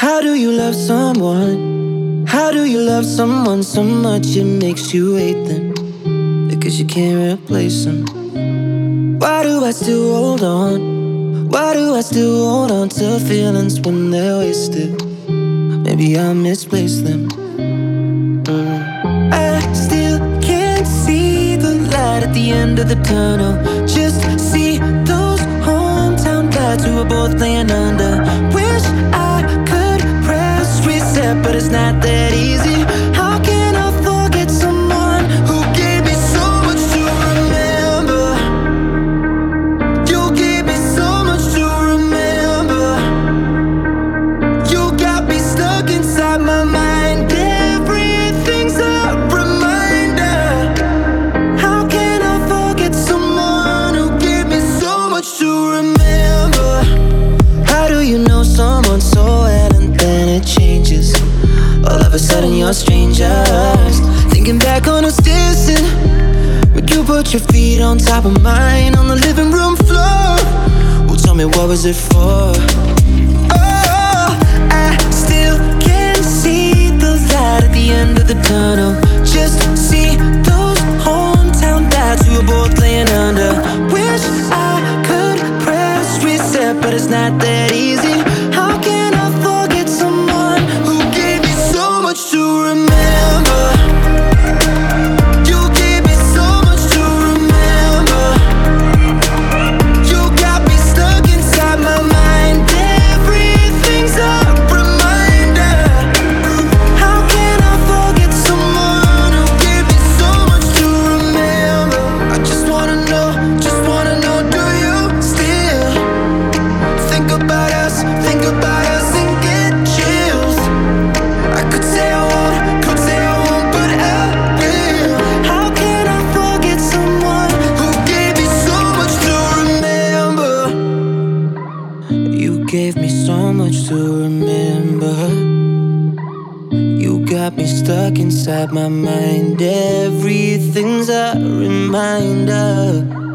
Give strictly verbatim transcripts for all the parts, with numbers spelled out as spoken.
How do you love someone? How do you love someone so much it makes you hate them? Because you can't replace them. Why do I still hold on? Why do I still hold on to feelings when they're wasted? Maybe I misplaced them. mm. I still can't see the light at the end of the tunnel. Just see those hometown lights we were both laying under. Wish I could press reset, but it's not that easy. How can I forget someone who gave me so much to remember? You gave me so much to remember. You got me stuck inside my mind. Everything's a reminder. How can I forget someone who gave me so much to remember? How do you know someone so well and then it changes? All of a sudden you're strangers. Thinking back on us dancing, would you put your feet on top of mine on the living room floor? Well, tell me, what was it for? Oh, I still can't see the light at the end of the tunnel. Just see those hometown lights we were both laying under. Wish I could press reset, but it's not that easy. How can I forget someone who gave me so much to remember? You gave me so much to remember. You got me stuck inside my mind. Everything's a reminder. How can I forget someone who gave me so much to remember? I just wanna know, just wanna know, do you still think about us, think about us and get chills? I could say I won't, could say I won't, but I will. How can I forget someone who gave me so much to remember? You gave me so much to remember. You got me stuck inside my mind. Everything's a reminder.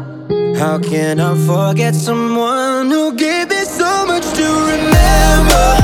How can I forget someone who gave me so much to remember?